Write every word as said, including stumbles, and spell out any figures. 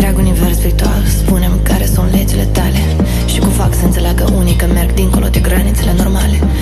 întreg univers virtual. Spune-mi care sunt legile tale și cum fac să înțeleagă unii că merg dincolo de granițele normale.